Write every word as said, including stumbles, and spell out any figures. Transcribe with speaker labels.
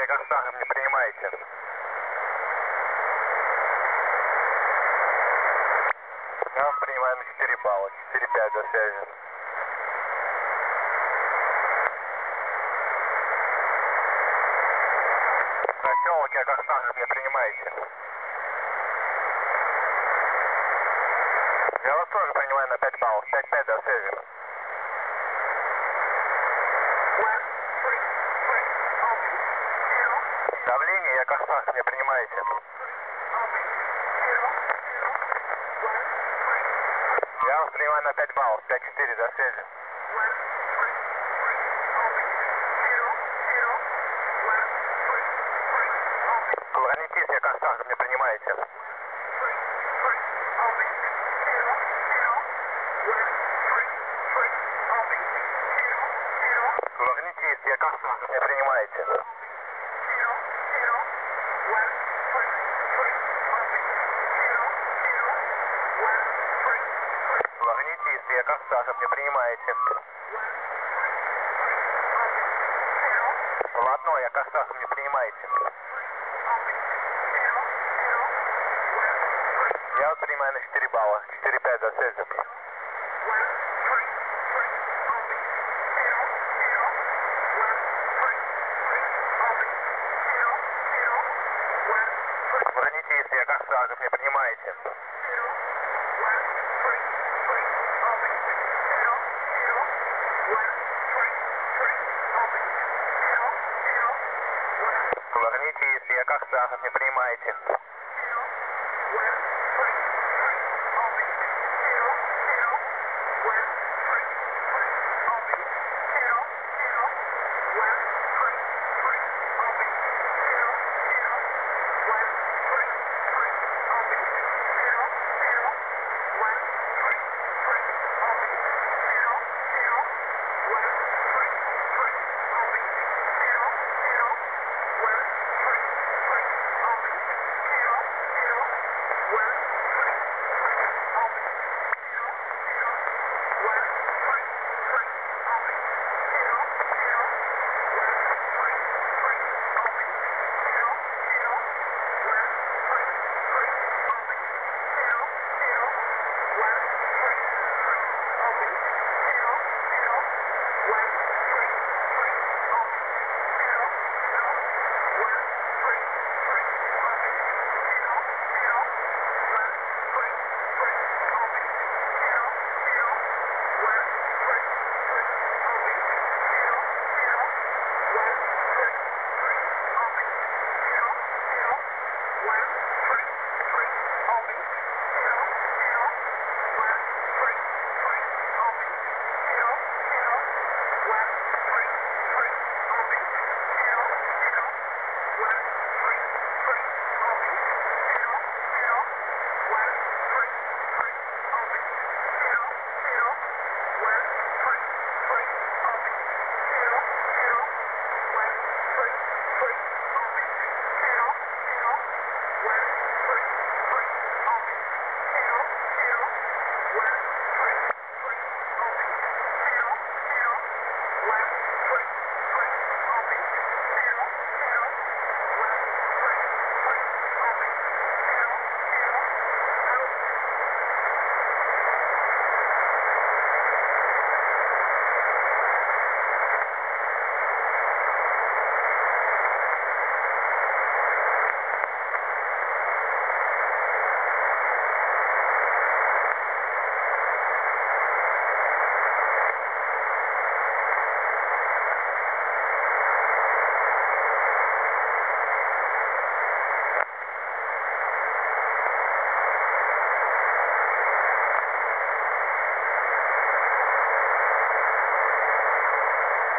Speaker 1: Якорсах не принимаете. Я вас принимаю на четыре балла, четыре пять до связи. Поселок Якорсах не принимаете. Я вас тоже принимаю на пять баллов, пять пять до связи. Давление Якорсах не принимаете. Я вас принимаю на пять баллов, пять четыре до связи. Клонитесь, Якорсах не принимаете. Клонитесь, Якорсах не принимаете. Лагните, если Якорсах не принимаете. Ладно, Якорсах не принимаете. Я вас принимаю на четыре балла, четыре пять до связи. Лагните, если Якорсах не принимаете. Лагните, если Якорсах не принимаете. Я вас принимаю на четыре балла, четыре пять до связи. Я вас принимаю на четыре балла, четыре пять до связи. Лагните, если Якорсах не принимаете. Лагните, если Якорсах не принимаете. Я вас принимаю на четыре балла, четыре пять до связи. Я вас принимаю на четыре балла, четыре пять до связи. Лагните, если Якорсах не принимаете. Лагните, если Якорсах не принимаете.